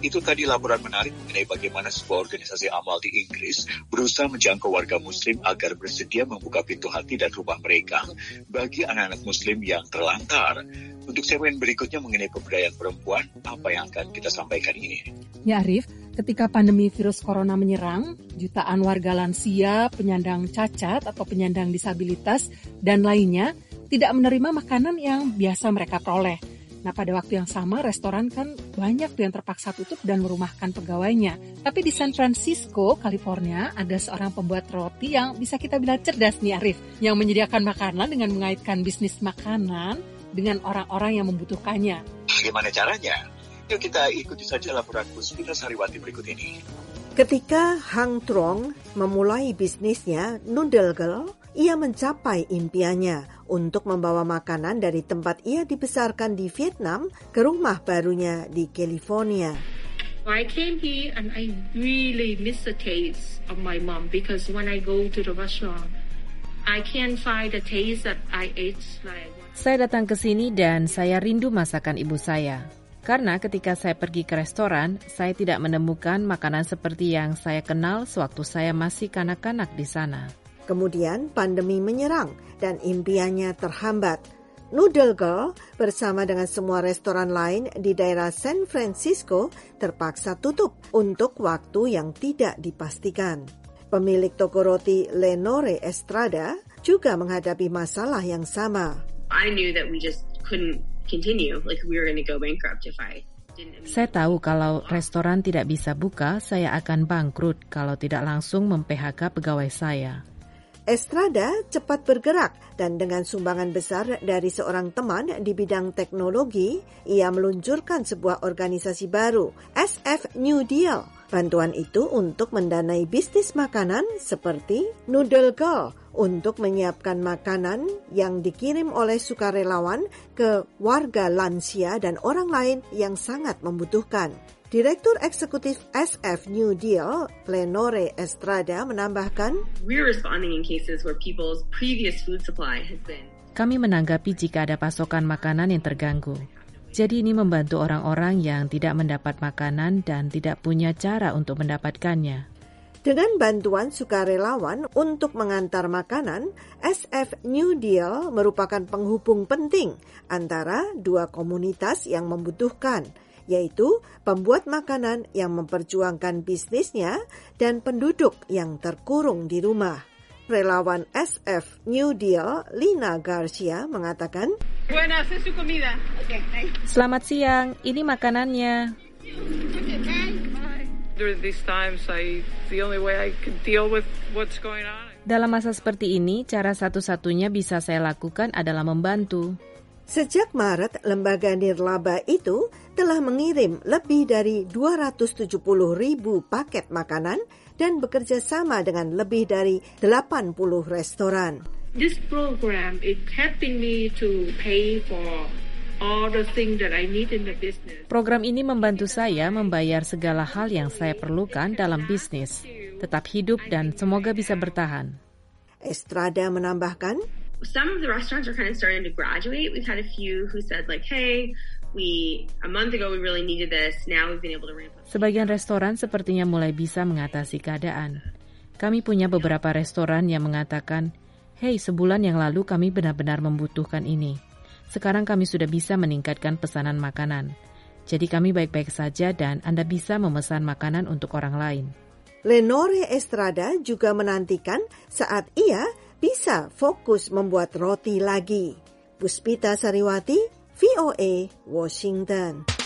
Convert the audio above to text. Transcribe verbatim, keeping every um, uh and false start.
Itu tadi laporan menarik mengenai bagaimana sebuah organisasi amal di Inggris berusaha menjangkau warga Muslim agar bersedia membuka pintu hati dan rumah mereka bagi anak-anak Muslim yang terlantar. Untuk segmen berikutnya mengenai pemberdayaan perempuan, apa yang akan kita sampaikan ini? Ya Arif, ketika pandemi virus corona menyerang, jutaan warga lansia, penyandang cacat atau penyandang disabilitas, dan lainnya tidak menerima makanan yang biasa mereka peroleh. Nah, pada waktu yang sama, restoran kan banyak yang terpaksa tutup dan merumahkan pegawainya. Tapi di San Francisco, California, ada seorang pembuat roti yang bisa kita bilang cerdas nih Arif, yang menyediakan makanan dengan mengaitkan bisnis makanan dengan orang-orang yang membutuhkannya. Bagaimana caranya? Yuk kita ikuti saja laporan Puspita Sariwati berikut ini. Ketika Hang Truong memulai bisnisnya Noodle Girl, ia mencapai impiannya untuk membawa makanan dari tempat ia dibesarkan di Vietnam ke rumah barunya di California. I came here and I really miss the taste of my mom because when I go to the restaurant, I can't find the taste that I ate like. Saya datang ke sini dan saya rindu masakan ibu saya. Karena ketika saya pergi ke restoran, saya tidak menemukan makanan seperti yang saya kenal sewaktu saya masih kanak-kanak di sana. Kemudian pandemi menyerang dan impiannya terhambat. Noodle Girl bersama dengan semua restoran lain di daerah San Francisco terpaksa tutup untuk waktu yang tidak dipastikan. Pemilik toko roti Lenore Estrada juga menghadapi masalah yang sama. I knew that we just couldn't continue, like we were going to go bankrupt if I didn't. Saya tahu kalau restoran tidak bisa buka, saya akan bangkrut kalau tidak langsung mem-P H K pegawai saya. Estrada cepat bergerak dan dengan sumbangan besar dari seorang teman di bidang teknologi, ia meluncurkan sebuah organisasi baru, S F New Deal. Bantuan itu untuk mendanai bisnis makanan seperti Noodle Girl untuk menyiapkan makanan yang dikirim oleh sukarelawan ke warga lansia dan orang lain yang sangat membutuhkan. Direktur Eksekutif S F New Deal, Lenore Estrada, menambahkan, We're responding in cases where people's previous food supply has been. Kami menanggapi jika ada pasokan makanan yang terganggu. Jadi ini membantu orang-orang yang tidak mendapat makanan dan tidak punya cara untuk mendapatkannya. Dengan bantuan sukarelawan untuk mengantar makanan, S F New Deal merupakan penghubung penting antara dua komunitas yang membutuhkan, yaitu pembuat makanan yang memperjuangkan bisnisnya dan penduduk yang terkurung di rumah. Relawan S F New Deal, Lina Garcia, mengatakan, Buenas, es su comida. Okay, Selamat siang, ini makanannya. During these times, I the only way I can deal with what's going on. Dalam masa seperti ini, cara satu-satunya bisa saya lakukan adalah membantu. Sejak Maret, lembaga nirlaba itu telah mengirim lebih dari dua ratus tujuh puluh ribu paket makanan dan bekerja sama dengan lebih dari delapan puluh restoran. This program is helping me to pay for all the things that I need in the business. Program ini membantu saya membayar segala hal yang saya perlukan dalam bisnis, tetap hidup dan semoga bisa bertahan. Estrada menambahkan, Some of the restaurants are kind of starting to graduate. We've had a few who said like, hey, we a month ago we really needed this. Now we've been able to ramp up. Sebagian restoran sepertinya mulai bisa mengatasi keadaan. Kami punya beberapa restoran yang mengatakan, hey, sebulan yang lalu kami benar-benar membutuhkan ini. Sekarang kami sudah bisa meningkatkan pesanan makanan. Jadi kami baik-baik saja dan Anda bisa memesan makanan untuk orang lain. Lenore Estrada juga menantikan saat ia bisa fokus membuat roti lagi. Puspita Sariwati, V O A, Washington.